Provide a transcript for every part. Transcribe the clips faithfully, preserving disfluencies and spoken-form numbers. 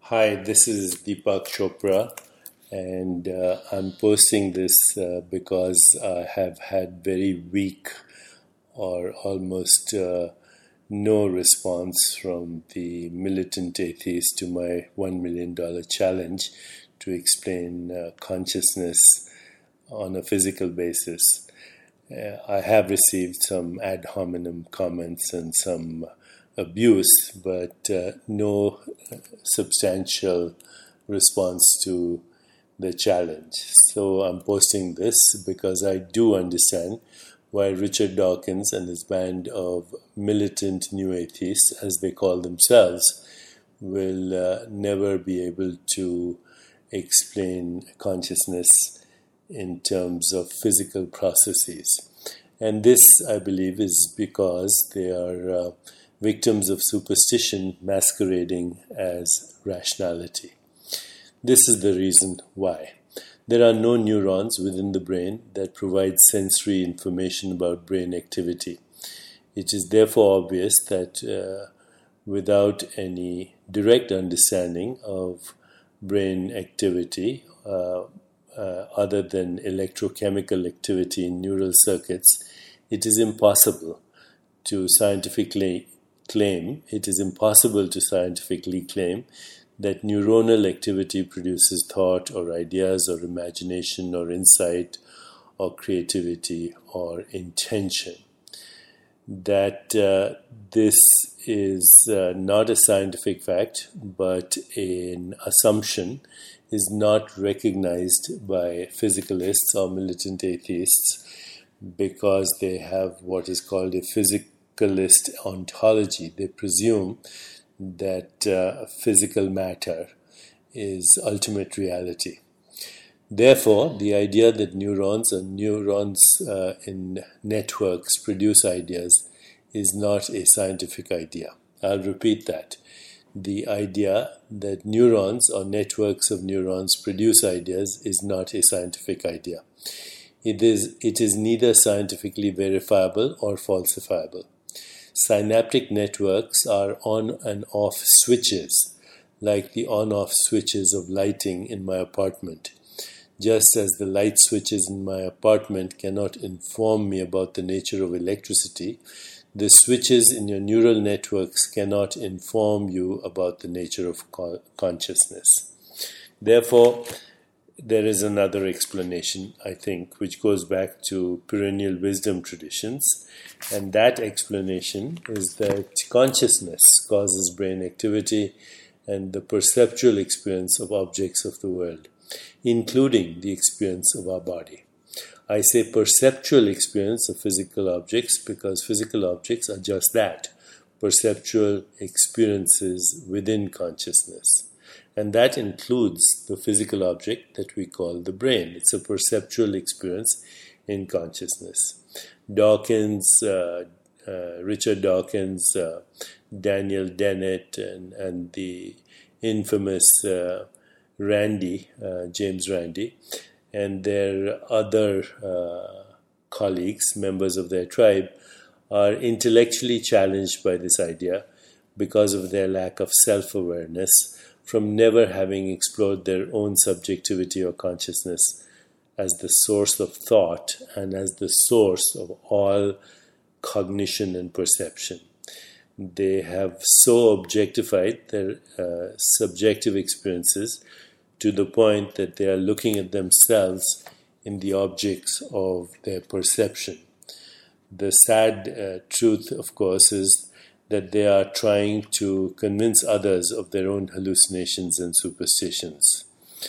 Hi, this is Deepak Chopra, and uh, I'm posting this uh, because I have had very weak or almost uh, no response from the militant atheists to my one million dollars challenge to explain uh, consciousness on a physical basis. Uh, I have received some ad hominem comments and some abuse, but uh, no substantial response to the challenge. So I'm posting this because I do understand why Richard Dawkins and his band of militant new atheists, as they call themselves, will uh, never be able to explain consciousness in terms of physical processes. And this, I believe, is because they are uh, victims of superstition masquerading as rationality. This is the reason why. There are no neurons within the brain that provide sensory information about brain activity. It is therefore obvious that uh, without any direct understanding of brain activity, uh, uh, other than electrochemical activity in neural circuits, it is impossible to scientifically claim, it is impossible to scientifically claim that neuronal activity produces thought or ideas or imagination or insight or creativity or intention. That uh, this is uh, not a scientific fact, but an assumption is not recognized by physicalists or militant atheists because they have what is called a physicalist ontology. They presume that uh, physical matter is ultimate reality. Therefore, the idea that neurons and neurons uh, in networks produce ideas is not a scientific idea. I'll repeat that. The idea that neurons or networks of neurons produce ideas is not a scientific idea. It is, it is neither scientifically verifiable or falsifiable. Synaptic networks are on and off switches, like the on-off switches of lighting in my apartment. Just as the light switches in my apartment cannot inform me about the nature of electricity, the switches in your neural networks cannot inform you about the nature of co- consciousness. Therefore, there is another explanation, I think, which goes back to perennial wisdom traditions, and that explanation is that consciousness causes brain activity and the perceptual experience of objects of the world, including the experience of our body. I say perceptual experience of physical objects because physical objects are just that, perceptual experiences within consciousness. And that includes the physical object that we call the brain. It's a perceptual experience in consciousness. Dawkins, uh, uh, Richard Dawkins, uh, Daniel Dennett, and, and the infamous uh, Randi, uh, James Randi, and their other uh, colleagues, members of their tribe, are intellectually challenged by this idea because of their lack of self-awareness from never having explored their own subjectivity or consciousness as the source of thought and as the source of all cognition and perception. They have so objectified their uh, subjective experiences to the point that they are looking at themselves in the objects of their perception. The sad uh, truth, of course, is that they are trying to convince others of their own hallucinations and superstitions.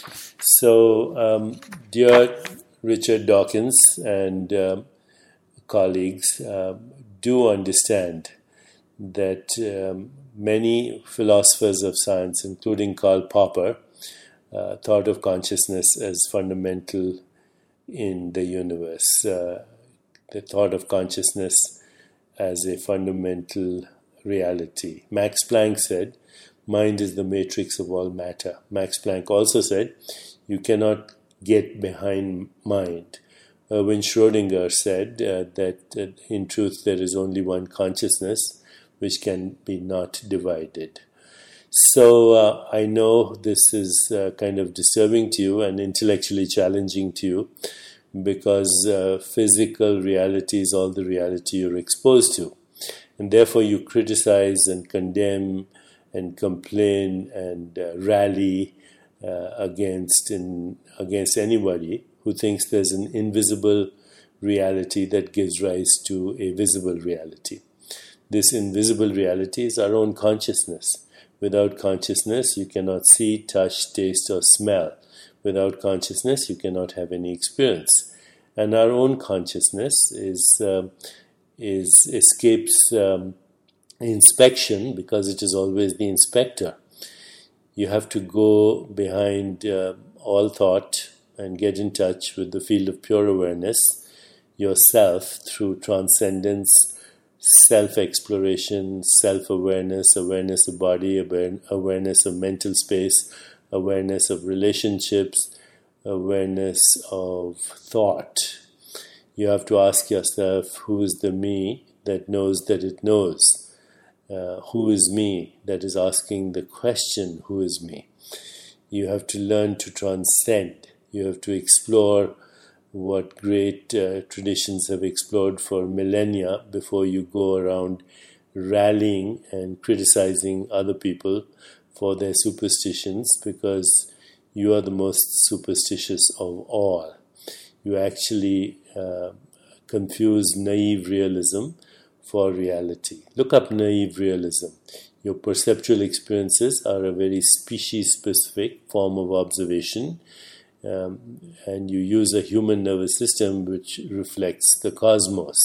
So, um, dear Richard Dawkins and uh, colleagues, uh, do understand that um, many philosophers of science, including Karl Popper, uh, thought of consciousness as fundamental in the universe. Uh, they thought of consciousness as a fundamental reality. Max Planck said, mind is the matrix of all matter. Max Planck also said, you cannot get behind mind. Erwin Schrödinger said uh, that uh, in truth there is only one consciousness which can be not divided. So uh, I know this is uh, kind of disturbing to you and intellectually challenging to you, because uh, physical reality is all the reality you're exposed to. And therefore you criticize and condemn and complain and uh, rally uh, against in, against anybody who thinks there's an invisible reality that gives rise to a visible reality. This invisible reality is our own consciousness. Without consciousness, you cannot see, touch, taste, or smell. Without consciousness, you cannot have any experience. And our own consciousness is uh, is escapes um, inspection, because it is always the inspector. You have to go behind uh, all thought and get in touch with the field of pure awareness yourself through transcendence, self-exploration, self-awareness, awareness of body, awareness of mental space, awareness of relationships, awareness of thought. You have to ask yourself, who is the me that knows that it knows? Uh, who is me that is asking the question, who is me? You have to learn to transcend. You have to explore what great uh, traditions have explored for millennia before you go around rallying and criticizing other people for their superstitions, because you are the most superstitious of all. You actually uh, confuse naive realism for reality. Look up naive realism. Your perceptual experiences are a very species-specific form of observation, um, and you use a human nervous system which reflects the cosmos.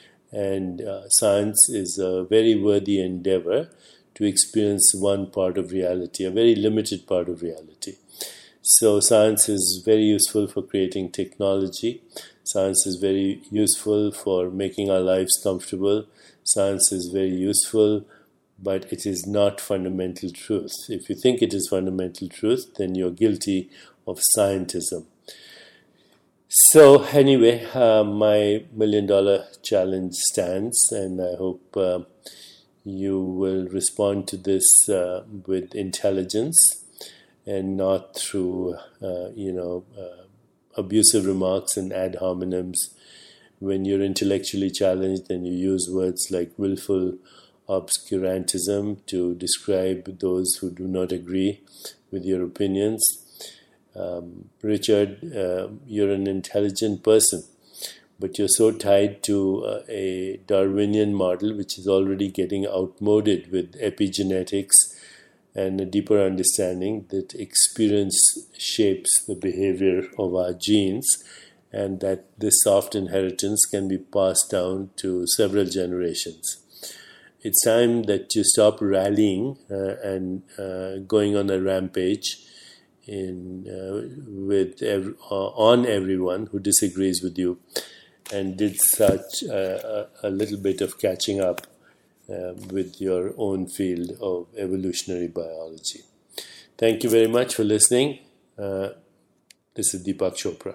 And uh, science is a very worthy endeavor to experience one part of reality, a very limited part of reality. So science is very useful for creating technology. Science is very useful for making our lives comfortable. Science is very useful, but it is not fundamental truth. If you think it is fundamental truth, then you're guilty of scientism. So anyway, uh, my million dollar challenge stands, and I hope uh, you will respond to this uh, with intelligence and not through, uh, you know, uh, abusive remarks and ad hominems. When you're intellectually challenged, then you use words like willful obscurantism to describe those who do not agree with your opinions. Um, Richard, uh, you're an intelligent person, but you're so tied to uh, a Darwinian model, which is already getting outmoded with epigenetics and a deeper understanding that experience shapes the behavior of our genes, and that this soft inheritance can be passed down to several generations. It's time that you stop rallying uh, and uh, going on a rampage in uh, with ev- uh, on everyone who disagrees with you, and did such uh, a, a little bit of catching up uh, with your own field of evolutionary biology. Thank you very much for listening. Uh, this is Deepak Chopra.